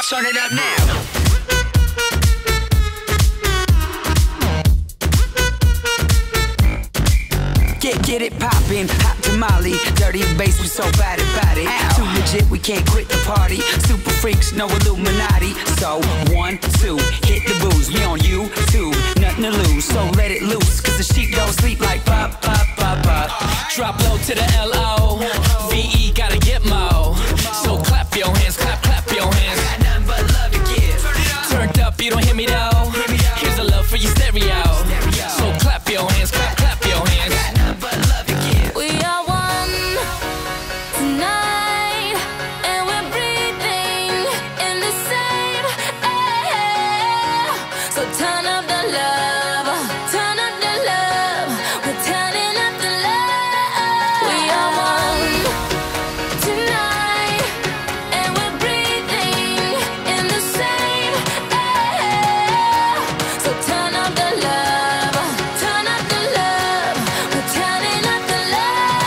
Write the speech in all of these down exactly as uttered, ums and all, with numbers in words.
Turn it up now. Get, get it poppin', hot tamale, dirty bass, we so bad about it. Ow. Too legit, we can't quit the party. Super freaks, no Illuminati. So, one, two, hit the booze. We on YouTube, nothing to lose. So let it loose, cause the sheep don't sleep like pop, pop, pop, pop. Drop low to the L O V E, gotta get mo. So clap your hands, clap, clap your hands. Got nothing but love to give. Turned up, you don't hear me though. Here's a love for your stereo. So clap your hands, clap, clap your hands. We are one tonight, and we're breathing in the same air. So turn up the love, turn up the love. We're turning up the love. We are one tonight, and we're breathing in the same air. So turn up the love, turn up the love. We're turning up the love.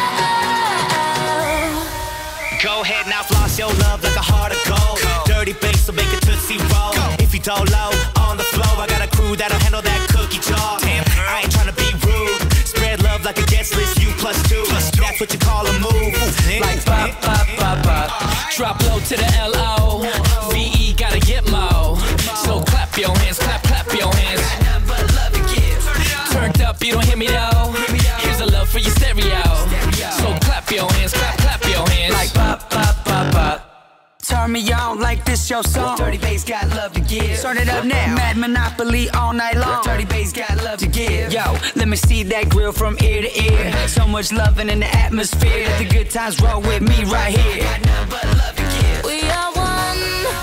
Go ahead now, floss your love like a heart of gold. Dirty bass, so make it tootsie roll. If you don't low, on the floor, I got a crew that'll handle that cookie jar. I ain't tryna be rude. Spread love like a guest list, you plus two. That's what you call a move. Like pop, pop, pop, pop. Drop low to the L O V E, gotta get mo. So clap your hands, clap, clap your hands. Got nothing but love to give. Turned up, you don't hear me though. Here's a love for your stereo. So clap your hands, clap, clap your hands. Like pop, pop, pop, pop. Turn me on like this your song. Dirty bass got love to give. Turn it up now. Mad Monopoly all night long. Dirty bass got love to give. Yo, let me see that grill from ear to ear. So much loving in the atmosphere. Let the good times roll with me right here. Got nothing but love to give. We are one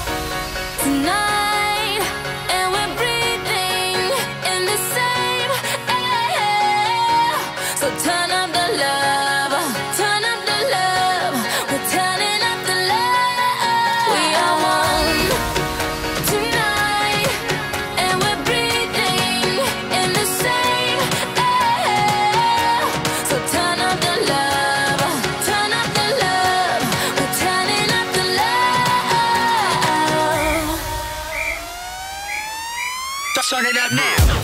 tonight, and we're breathing in the same air. So turn up the love, turn up the love. We're turning up the love. We are one tonight, and we're breathing in the same air. So turn up the love, turn up the love. We're turning up the love. Turn it up now.